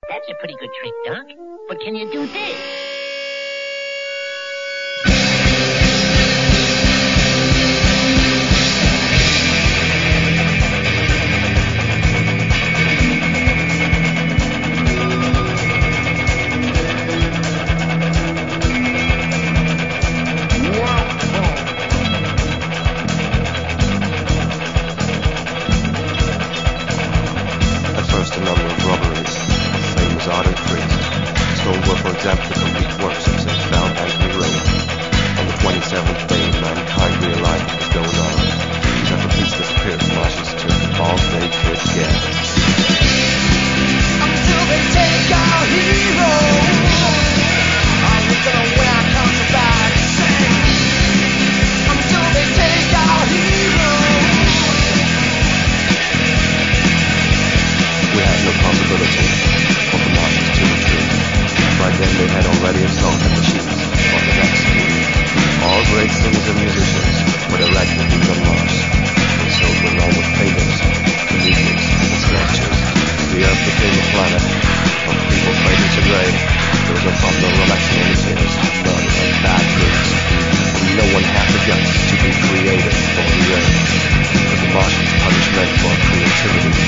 That's a pretty good trick, Doc. But can you do this? For example, the complete works of St. Val Anthony Road. On the 27th day, mankind realized what was going on. That the police disappeared from Marshall's took all they could get. Until they take our hero, are we gonna win our country back? Until they take our hero, we had no possibility for the Martians to retreat. By then they had already assaulted the chiefs of the next king. All great singers and musicians were elected on Mars, and so were normal pagans, comedians, and snatchers. The earth became a planet of people fighting today. There was a popular election in the tears, none of bad news, and no one had the guts to be creative for the earth. But the Martians' punishment for creativity